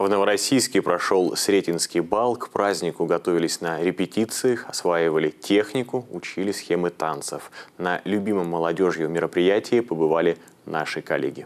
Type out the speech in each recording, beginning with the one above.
В Новороссийске прошел Сретенский бал. К празднику готовились на репетициях, осваивали технику, учили схемы танцев. На любимом молодежью мероприятии побывали наши коллеги.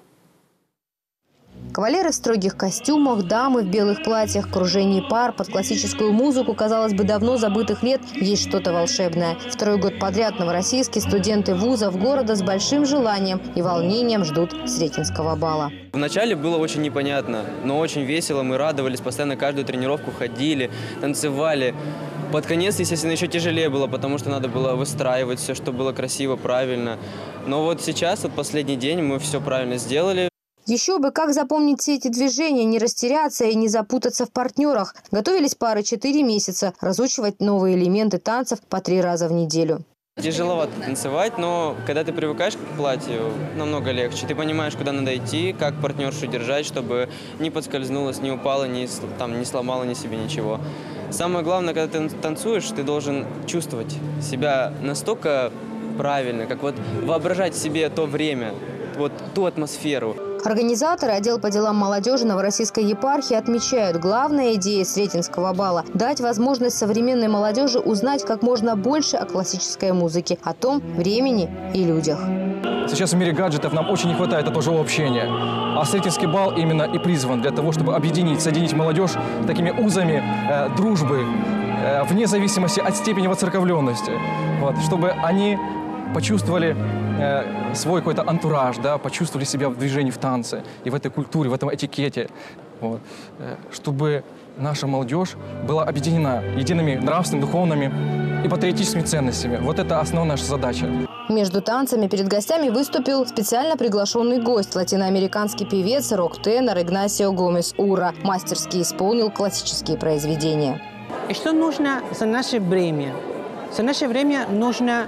Кавалеры в строгих костюмах, дамы в белых платьях, кружение пар под классическую музыку, казалось бы, давно забытых лет, есть что-то волшебное. Второй год подряд новороссийские студенты вузов города с большим желанием и волнением ждут Сретенского бала. Вначале было очень непонятно, но очень весело, мы радовались, постоянно каждую тренировку ходили, танцевали. Под конец, естественно, еще тяжелее было, потому что надо было выстраивать все, чтобы было красиво, правильно. Но вот сейчас, вот последний день, мы все правильно сделали. Еще бы, как запомнить все эти движения, не растеряться и не запутаться в партнерах. Готовились пары 4 месяца, разучивать новые элементы танцев по 3 раза в неделю. Тяжеловато танцевать, но когда ты привыкаешь к платью, намного легче. Ты понимаешь, куда надо идти, как партнершу держать, чтобы не подскользнулась, не упала, не сломала ни себе ничего. Самое главное, когда ты танцуешь, ты должен чувствовать себя настолько правильно, как вот воображать себе то время, вот ту атмосферу. Организаторы, отдел по делам молодежи Новороссийской епархии отмечают, главная идея Сретенского бала – дать возможность современной молодежи узнать как можно больше о классической музыке, о том времени и людях. Сейчас в мире гаджетов нам очень не хватает этого живого общения. А Сретенский бал именно и призван для того, чтобы объединить, соединить молодежь такими узами дружбы, вне зависимости от степени воцерковленности, вот, чтобы они почувствовали свой какой-то антураж, да, почувствовали себя в движении, в танце и в этой культуре, в этом этикете. Вот. Чтобы наша молодежь была объединена едиными нравственными, духовными и патриотическими ценностями. Вот это основная наша задача. Между танцами перед гостями выступил специально приглашенный гость – латиноамериканский певец, рок-тенор Игнасио Гомес Ура. Мастерски исполнил классические произведения. И что нужно за наше время? За наше время нужна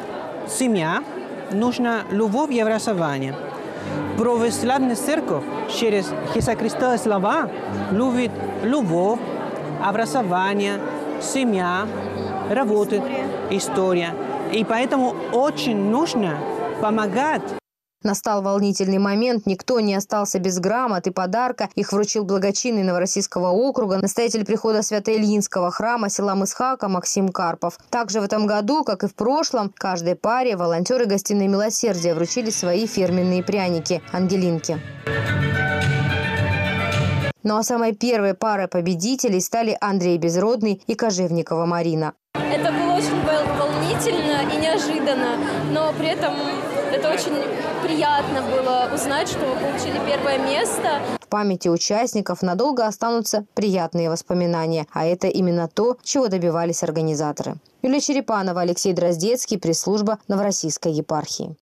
семья, нужна любовь и образование. Православная церковь через Иисуса Христа слова любит любовь, образование, семья, работа, история. И поэтому очень нужно помогать. Настал волнительный момент. Никто не остался без грамот и подарка. Их вручил благочинный Новороссийского округа, настоятель прихода Свято-Ильинского храма села Мысхака Максим Карпов. Также в этом году, как и в прошлом, каждой паре волонтеры гостиной милосердия вручили свои фирменные пряники – ангелинки. Ну а самой первой парой победителей стали Андрей Безродный и Кожевникова Марина. Это было очень волнительно и неожиданно, но при этом это очень приятно было узнать, что вы получили первое место. В памяти участников надолго останутся приятные воспоминания, а это именно то, чего добивались организаторы. Юлия Черепанова, Алексей Дроздецкий, пресс-служба Новороссийской епархии.